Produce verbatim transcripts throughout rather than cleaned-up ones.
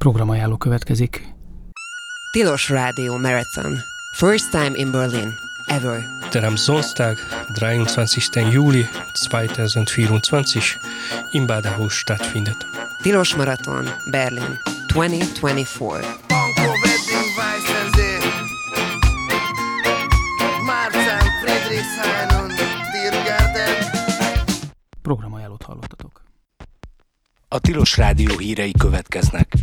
Programajánló következik. Tilos Radio Marathon. First time in Berlin. Ever. Der am Sonntag, dreiundzwanzigsten Juli zweitausendvierundzwanzig im Badehaus stattfindet. Tilos Marathon, Berlin, twenty twenty-four. Programajánlót hallottatok. A Tilos Rádió hírei következnek.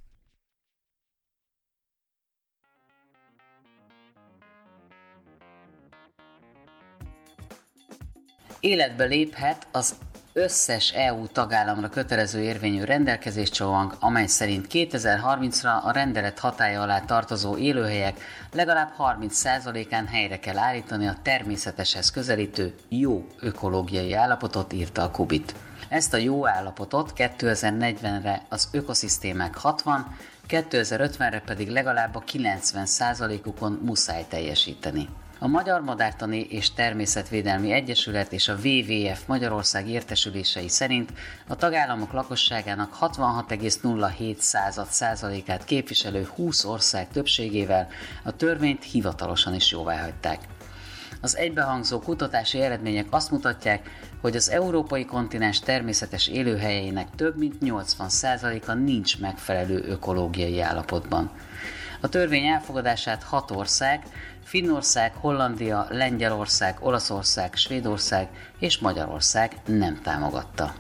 Életbe léphet az összes é u tagállamra kötelező érvényű rendelkezéscsomag, amely szerint kétezer-harmincra a rendelet hatálya alá tartozó élőhelyek legalább harminc százalékán helyre kell állítani a természeteshez közelítő jó ökológiai állapotot, írta a Kubit. Ezt a jó állapotot kétezer-negyvenre az ökoszisztémák hatvan, kétezer-ötvenre pedig legalább a kilencven százalékukon muszáj teljesíteni. A Magyar Madártani és Természetvédelmi Egyesület és a dupla vé vé ef Magyarország értesülései szerint a tagállamok lakosságának hatvanhat egész nulla hét százalékát képviselő húsz ország többségével a törvényt hivatalosan is jóváhagyták. Az egybehangzó kutatási eredmények azt mutatják, hogy az európai kontinens természetes élőhelyeinek több mint nyolcvan százaléka nincs megfelelő ökológiai állapotban. A törvény elfogadását hat ország, Finnország, Hollandia, Lengyelország, Olaszország, Svédország és Magyarország nem támogatta.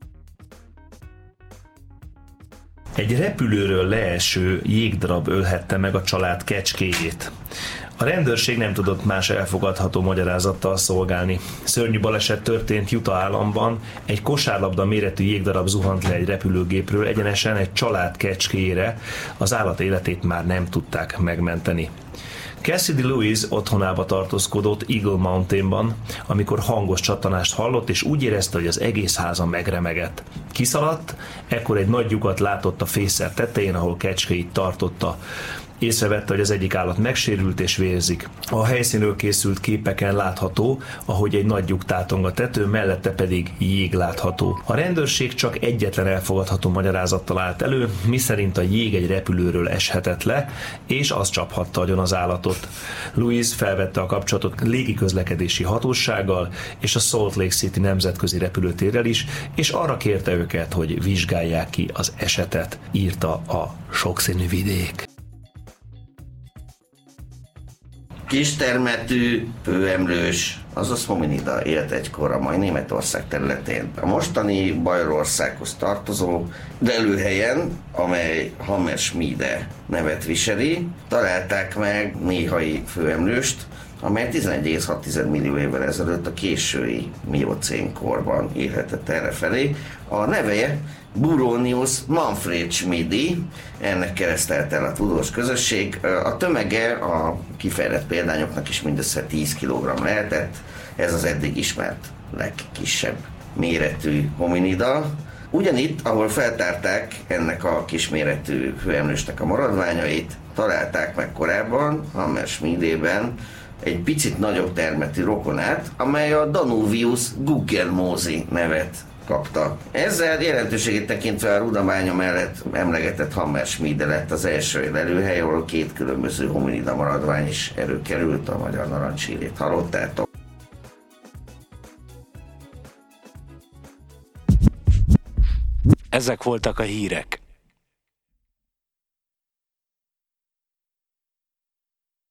Egy repülőről leeső jégdarab ölhette meg a család kecskéjét. A rendőrség nem tudott más elfogadható magyarázattal szolgálni. Szörnyű baleset történt Utah államban, egy kosárlabda méretű jégdarab zuhant le egy repülőgépről egyenesen egy család kecskéjére, az állat életét már nem tudták megmenteni. Cassidy Lewis otthonába tartózkodott Eagle Mountainban, amikor hangos csattanást hallott, és úgy érezte, hogy az egész háza megremegett. Kiszaladt, ekkor egy nagy lyukat látott a fészer tetején, ahol kecskéit tartotta. Észrevette, hogy az egyik állat megsérült és vérzik. A helyszínről készült képeken látható, ahogy egy nagy lyuk tátong a tető, mellette pedig jég látható. A rendőrség csak egyetlen elfogadható magyarázattal állt elő, miszerint a jég egy repülőről eshetett le, és az csaphatta agyon az állatot. Louis felvette a kapcsolatot légiközlekedési hatósággal és a Salt Lake City nemzetközi repülőtérrel is, és arra kérte őket, hogy vizsgálják ki az esetet, írta a Sokszínű vidék. Kistermetű, főemlős, azaz hominida élt egykor a mai Németország területén. A mostani Bajorországhoz tartozó lelőhelyen, amely Hammerschmiede nevet viseli, találták meg néhai főemlőst, amely tizenegy egész hat millió évvel ezelőtt a késői miocén korban élhetett errefelé. A neve Buronius Manfred Schmidi, ennek keresztelte el a tudós közösség. A tömege a kifejlett példányoknak is mindössze tíz kilogramm lehetett, ez az eddig ismert legkisebb méretű hominida. Ugyanitt, ahol feltárták ennek a kisméretű főemlősnek a maradványait, találták meg korábban, Hammerschmiedében, egy picit nagyobb termetű rokonát, amely a Danuvius guggenmosi nevet kapta. Ezzel jelentőségét tekintve a rudamánya mellett emlegetett Hammerschmiede lett az első lelőhely, ahol két különböző hominida maradvány is előkerült, a magyar narancsírét hallottátok. Ezek voltak a hírek.